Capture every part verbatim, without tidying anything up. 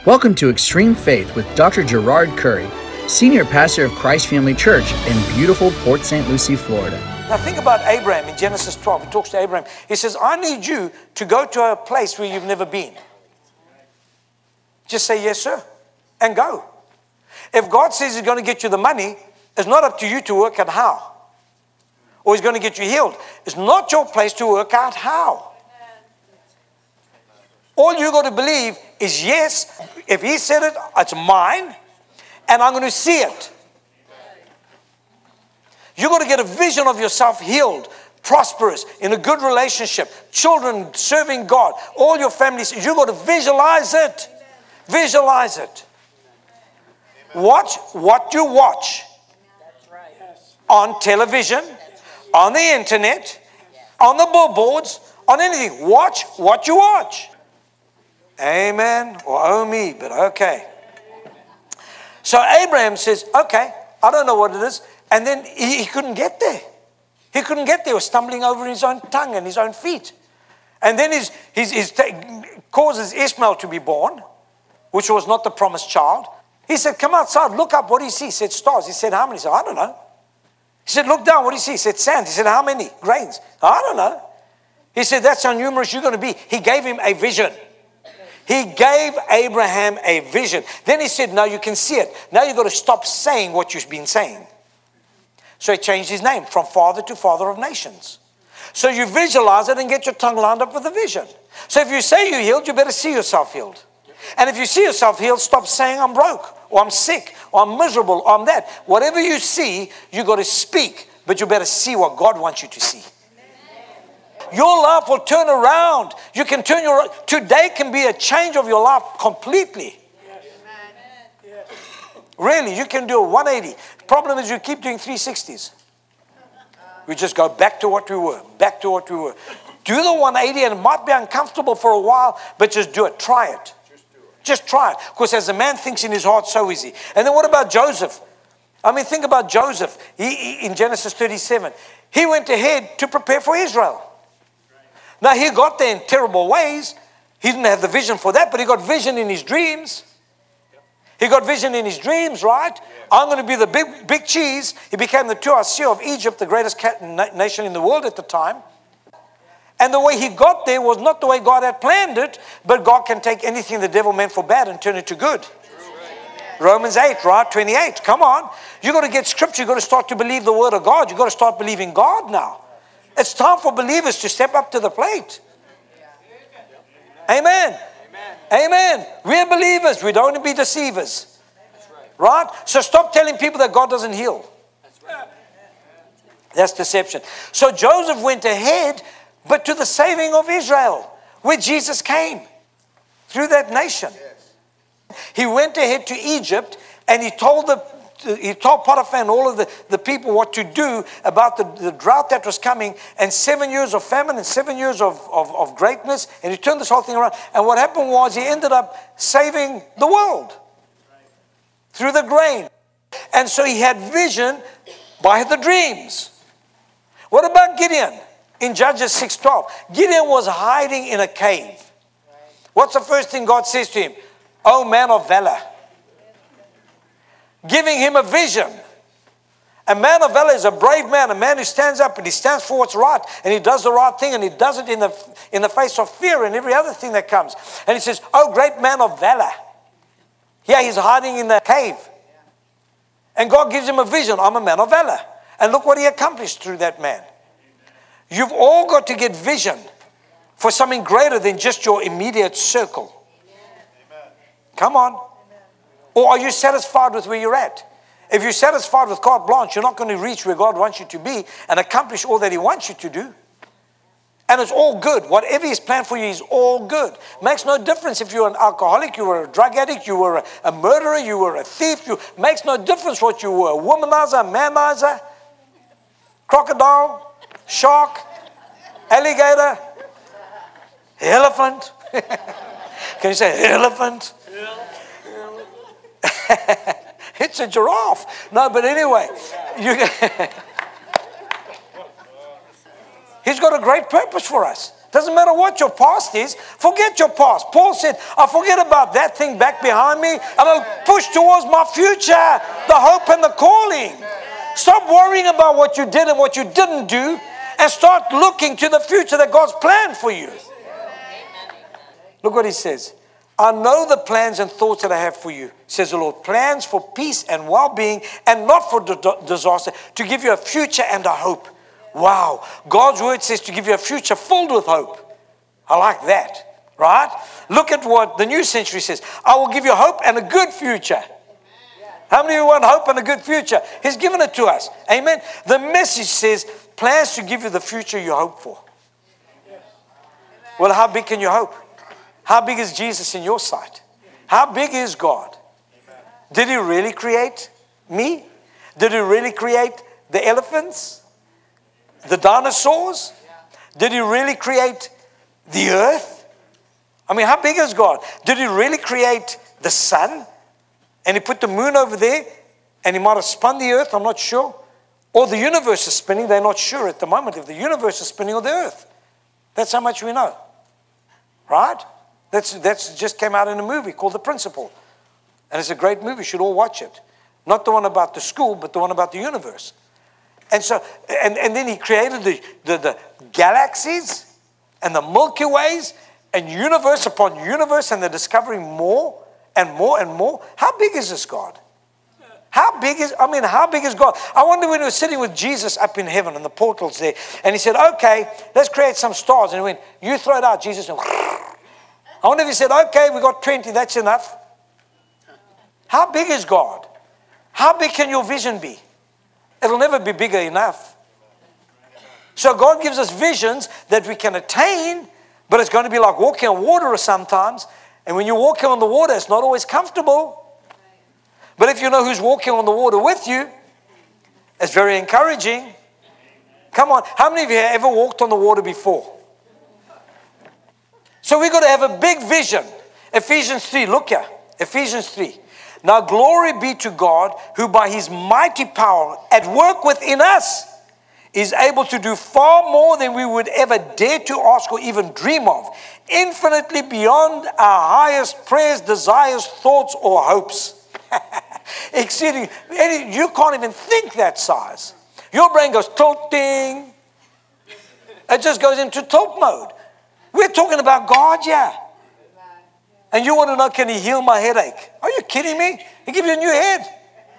Welcome to Extreme Faith with Doctor Gerard Curry, Senior Pastor of Christ Family Church in beautiful Port Saint Lucie, Florida. Now think about Abraham in Genesis twelve. He talks to Abraham. He says, I need you to go to a place where you've never been. Just say yes, sir, and go. If God says he's going to get you the money, it's not up to you to work out how. Or he's going to get you healed. It's not your place to work out how. All you got to believe is yes, if he said it, it's mine, and I'm going to see it. You got to get a vision of yourself healed, prosperous, in a good relationship, children serving God, all your families. You got to visualize it. Visualize it. Watch what you watch on television, on the internet, on the billboards, on anything. Watch what you watch. Amen. Or oh me, but okay. So Abraham says, okay, I don't know what it is. And then he, he couldn't get there. He couldn't get there. He was stumbling over his own tongue and his own feet. And then his, his, his ta- causes Ishmael to be born, which was not the promised child. He said, come outside, look up. What do you see? He said, stars. He said, how many? He said, I don't know. He said, look down. What do you see? He said, sand. He said, how many? Grains. I don't know. He said, that's how numerous you're going to be. He gave him a vision. He gave Abraham a vision. Then he said, now you can see it. Now you've got to stop saying what you've been saying. So he changed his name from father to father of nations. So you visualize it and get your tongue lined up with the vision. So if you say you're healed, you better see yourself healed. And if you see yourself healed, stop saying I'm broke, or I'm sick, or I'm miserable, or I'm that. Whatever you see, you got to speak, but you better see what God wants you to see. Your life will turn around. You can turn your, today can be a change of your life completely. Yes. Really, you can do a one eighty. The problem is you keep doing three sixties. We just go back to what we were, back to what we were. Do the one eighty, and it might be uncomfortable for a while, but just do it. Try it. Just try it. Because as a man thinks in his heart, so is he. And then what about Joseph? I mean, think about Joseph. He, he, in Genesis thirty-seven, he went ahead to prepare for Israel. Now, he got there in terrible ways. He didn't have the vision for that, but he got vision in his dreams. He got vision in his dreams, right? I'm going to be the big, big cheese. He became the Tuasir of Egypt, the greatest nation in the world at the time. And the way he got there was not the way God had planned it, but God can take anything the devil meant for bad and turn it to good. Romans eight, right? twenty-eight. Come on. You got to get scripture. You got to start to believe the word of God. You got to start believing God now. It's time for believers to step up to the plate. Amen. Amen. Amen. We're believers. We don't want to be deceivers. Right? So stop telling people that God doesn't heal. That's deception. So Joseph went ahead, but to the saving of Israel, where Jesus came through that nation. He went ahead to Egypt, and he told the He told Potiphar and all of the, the people what to do about the, the drought that was coming, and seven years of famine and seven years of, of, of greatness. And he turned this whole thing around. And what happened was he ended up saving the world through the grain. And so he had vision by the dreams. What about Gideon in Judges six twelve? Gideon was hiding in a cave. What's the first thing God says to him? Oh, man of valor. Giving him a vision. A man of valor is a brave man, a man who stands up and he stands for what's right, and he does the right thing, and he does it in the in the face of fear and every other thing that comes. And he says, oh, great man of valor. Yeah, he's hiding in the cave. And God gives him a vision. I'm a man of valor. And look what he accomplished through that man. You've all got to get vision for something greater than just your immediate circle. Come on. Or are you satisfied with where you're at? If you're satisfied with carte blanche, you're not going to reach where God wants you to be and accomplish all that he wants you to do. And it's all good. Whatever he's planned for you is all good. Makes no difference if you're an alcoholic, you were a drug addict, you were a, a murderer, you were a thief. You, makes no difference what you were. A womanizer, a manizer, crocodile, shark, alligator, elephant. Can you say elephant? It's a giraffe. No, but anyway, you, he's got a great purpose for us. Doesn't matter what your past is. Forget your past. Paul said, I forget about that thing back behind me, and I'll push towards my future, the hope and the calling. Stop worrying about what you did and what you didn't do, and start looking to the future that God's planned for you. Look what he says. I know the plans and thoughts that I have for you, says the Lord. Plans for peace and well-being and not for disaster, to give you a future and a hope. Wow. God's word says to give you a future filled with hope. I like that, right? Look at what the New Century says. I will give you hope and a good future. How many of you want hope and a good future? He's given it to us. Amen. The Message says plans to give you the future you hope for. Well, how big can you hope? How big is Jesus in your sight? How big is God? Did he really create me? Did he really create the elephants? The dinosaurs? Did he really create the earth? I mean, how big is God? Did he really create the sun? And he put the moon over there, and he might have spun the earth, I'm not sure. Or the universe is spinning, they're not sure at the moment if the universe is spinning or the earth. That's how much we know. Right? That's, that's just came out in a movie called The Principle. And it's a great movie. You should all watch it. Not the one about the school, but the one about the universe. And so, and, and then he created the, the, the galaxies and the Milky Ways and universe upon universe, and they're discovering more and more and more. How big is this God? How big is, I mean, how big is God? I wonder when he was sitting with Jesus up in heaven and the portals there, and he said, okay, let's create some stars. And he went, you throw it out, Jesus. And I wonder if he said, okay, we got twenty, that's enough. How big is God? How big can your vision be? It'll never be bigger enough. So God gives us visions that we can attain, but it's going to be like walking on water sometimes. And when you're walking on the water, it's not always comfortable. But if you know who's walking on the water with you, it's very encouraging. Come on, how many of you have ever walked on the water before? So we've got to have a big vision. Ephesians three, look here. Ephesians three. Now glory be to God, who by his mighty power at work within us is able to do far more than we would ever dare to ask or even dream of, infinitely beyond our highest prayers, desires, thoughts, or hopes. Exceeding, you can't even think that size. Your brain goes tilting. It just goes into tilt mode. We're talking about God, yeah. And you want to know, can he heal my headache? Are you kidding me? He gives you a new head.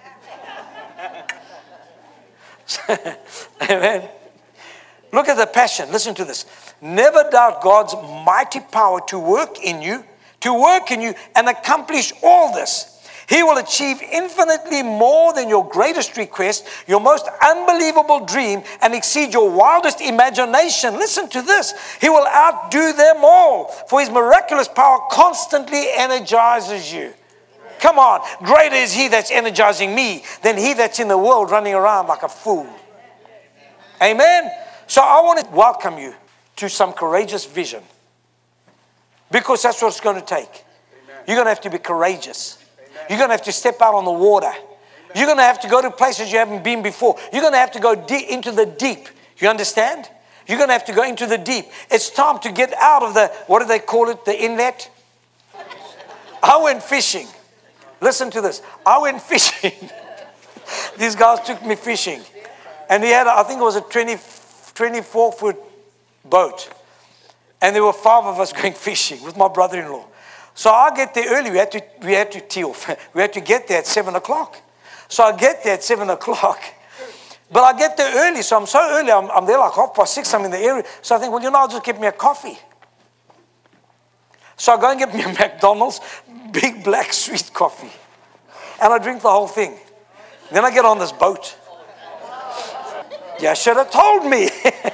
Amen. Look at the passion. Listen to this. Never doubt God's mighty power to work in you, to work in you and accomplish all this. He will achieve infinitely more than your greatest request, your most unbelievable dream, and exceed your wildest imagination. Listen to this. He will outdo them all, for his miraculous power constantly energizes you. Come on. Greater is he that's energizing me than he that's in the world running around like a fool. Amen. So I want to welcome you to some courageous vision, because that's what it's going to take. You're going to have to be courageous. You're going to have to step out on the water. You're going to have to go to places you haven't been before. You're going to have to go deep into the deep. You understand? You're going to have to go into the deep. It's time to get out of the, what do they call it, the inlet? I went fishing. Listen to this. I went fishing. These guys took me fishing. And he had, I think it was a twenty, twenty-four foot boat. And there were five of us going fishing with my brother-in-law. So I get there early. We had to, we had to tee off. We had to get there at seven o'clock. So I get there at seven o'clock. But I get there early. So I'm so early. I'm, I'm there like half past six. I'm in the area. So I think, well, you know, I'll just get me a coffee. So I go and get me a McDonald's big black sweet coffee. And I drink the whole thing. Then I get on this boat. You should have told me.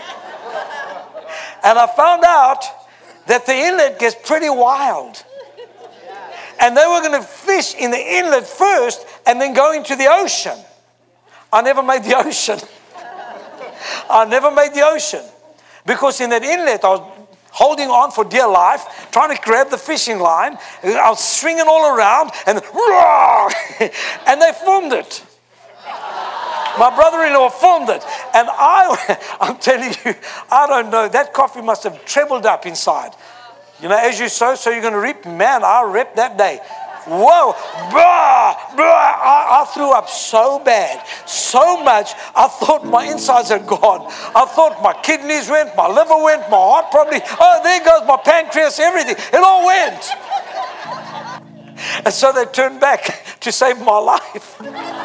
And I found out that the inlet gets pretty wild. And they were going to fish in the inlet first and then go into the ocean. I never made the ocean. I never made the ocean. Because in that inlet, I was holding on for dear life, trying to grab the fishing line. I was swinging all around, and and they filmed it. My brother-in-law filmed it. And I, I'm telling you, I don't know, that coffee must have trebled up inside. You know, as you sow, so you're going to reap. Man, I reaped that day. Whoa, blah, blah. I, I threw up so bad, so much, I thought my insides had gone. I thought my kidneys went, my liver went, my heart probably, oh, there goes my pancreas, everything. It all went. And so they turned back to save my life.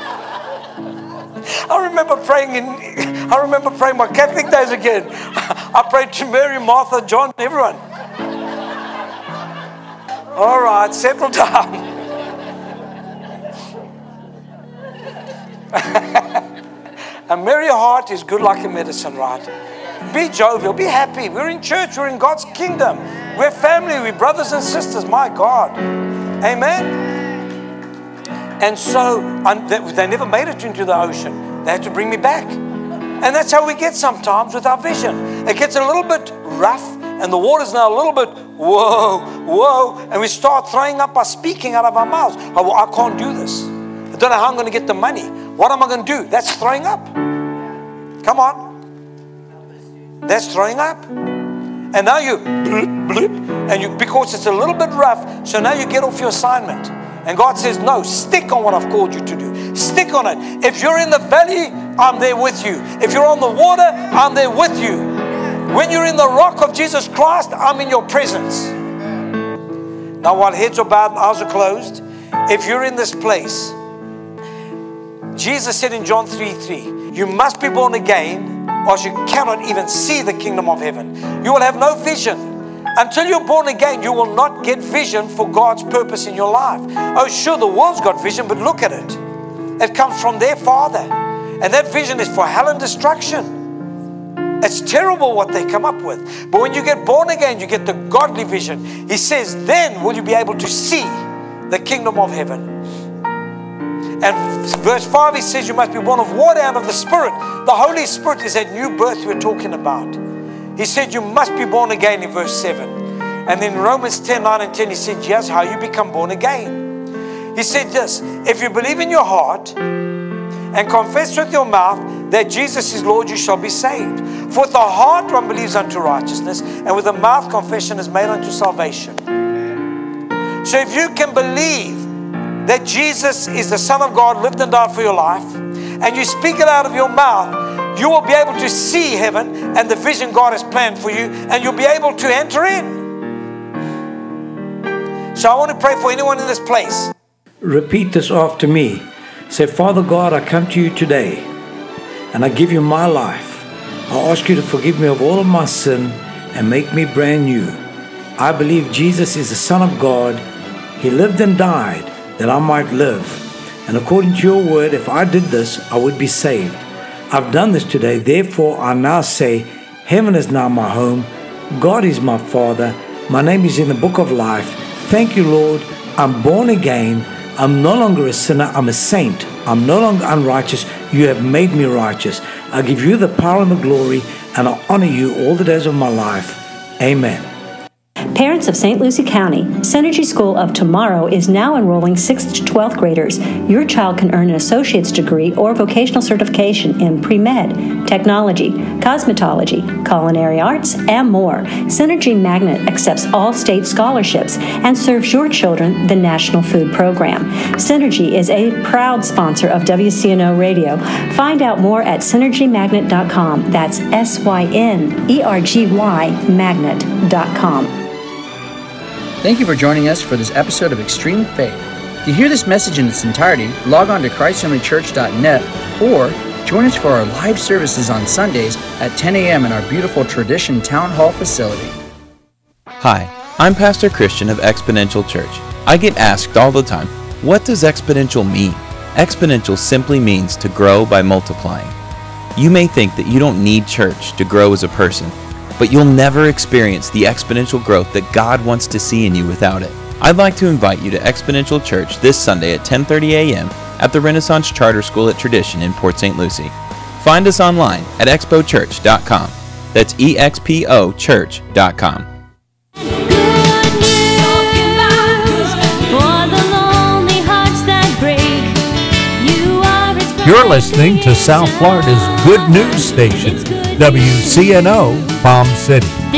I remember praying in, I remember praying my Catholic days again. I prayed to Mary, Martha, John, everyone. All right, settle down. A merry heart is good like a medicine, right? Be jovial, be happy. We're in church, we're in God's kingdom. We're family, we're brothers and sisters, my God. Amen? And so, they never made it into the ocean. They had to bring me back. And that's how we get sometimes with our vision. It gets a little bit rough, and the water's now a little bit, whoa, whoa, and we start throwing up our speaking out of our mouths. Oh, well, I can't do this. I don't know how I'm going to get the money. What am I going to do? That's throwing up. Come on. That's throwing up. And now you, bloop, bloop, and you, because it's a little bit rough, so now you get off your assignment. And God says, no, stick on what I've called you to do. Stick on it. If you're in the valley, I'm there with you. If you're on the water, I'm there with you. When you're in the rock of Jesus Christ, I'm in your presence. Now, while heads are bowed and eyes are closed, if you're in this place, Jesus said in John three three, you must be born again, or you cannot even see the kingdom of heaven. You will have no vision. Until you're born again, you will not get vision for God's purpose in your life. Oh, sure, the world's got vision, but look at it. It comes from their Father. And that vision is for hell and destruction. It's terrible what they come up with. But when you get born again, you get the godly vision. He says, then will you be able to see the kingdom of heaven. And verse five, he says, you must be born of water and of the Spirit. The Holy Spirit is that new birth we're talking about. He said, you must be born again in verse seven. And then Romans ten, nine and ten, he said, yes, how you become born again. He said this, if you believe in your heart and confess with your mouth that Jesus is Lord, you shall be saved. For with the heart one believes unto righteousness, and with the mouth confession is made unto salvation. So if you can believe that Jesus is the Son of God, lived and died for your life, and you speak it out of your mouth, you will be able to see heaven and the vision God has planned for you, and you'll be able to enter in. So I want to pray for anyone in this place. Repeat this after me. Say, Father God, I come to you today, and I give you my life. I ask you to forgive me of all of my sin and make me brand new. I believe Jesus is the Son of God. He lived and died that I might live. And according to your word, if I did this, I would be saved. I've done this today. Therefore, I now say, heaven is now my home. God is my Father. My name is in the book of life. Thank you, Lord. I'm born again. I'm no longer a sinner. I'm a saint. I'm no longer unrighteous. You have made me righteous. I give you the power and the glory, and I honor you all the days of my life. Amen. Parents of Saint Lucie County, Synergy School of Tomorrow is now enrolling sixth to twelfth graders. Your child can earn an associate's degree or vocational certification in pre-med, technology, cosmetology, culinary arts, and more. Synergy Magnet accepts all state scholarships and serves your children the National Food Program. Synergy is a proud sponsor of W C N O Radio. Find out more at synergy magnet dot com. That's S Y N E R G Y magnet dot com. Thank you for joining us for this episode of Extreme Faith. To hear this message in its entirety, log on to christ family church dot net or join us for our live services on Sundays at ten a.m. in our beautiful Tradition Town Hall facility. Hi, I'm Pastor Christian of Exponential Church. I get asked all the time, what does exponential mean? Exponential simply means to grow by multiplying. You may think that you don't need church to grow as a person, but you'll never experience the exponential growth that God wants to see in you without it. I'd like to invite you to Exponential Church this Sunday at ten thirty a.m. at the Renaissance Charter School at Tradition in Port Saint Lucie. Find us online at expo church dot com. That's E X P O church dot com. You're listening to South Florida's Good News Station, W C N O Palm City.